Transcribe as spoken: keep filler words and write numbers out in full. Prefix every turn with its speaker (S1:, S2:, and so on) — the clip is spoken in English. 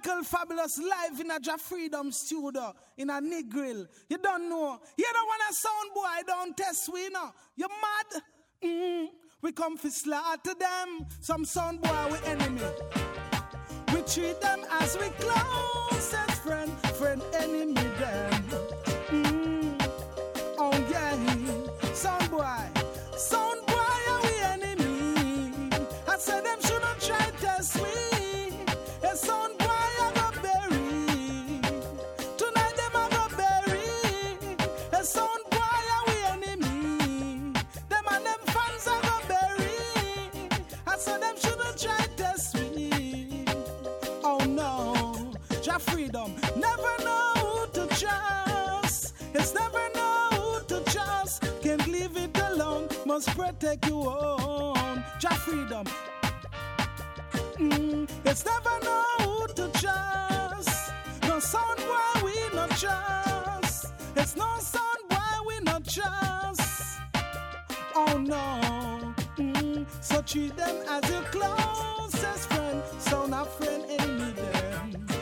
S1: Lyrical Fabulous live in a Ja Freedom studio in a Negril. You don't know. You don't want a sound boy, don't test we know. You mad? Mm. We come for slaughter them. Some sound boy we enemy. We treat them as we closest friend, friend enemy them. Mm. Oh yeah, sound boy, sound boy are we enemy. I said them shouldn't try test we. A sound boy I go bury. Tonight them I go bury. A sound boy are we enemy. Them and them fans I go bury. I said them shouldn't try test me. Oh no, Ja Freedom never know who to trust. It's never know who to trust. Can't leave it alone. Must protect you own. Ja Freedom. Mm, it's never know who to trust. No sound boy we not trust. It's no sound boy we not trust. Oh no. Mm, so treat them as your closest friend. So not friend enemy them.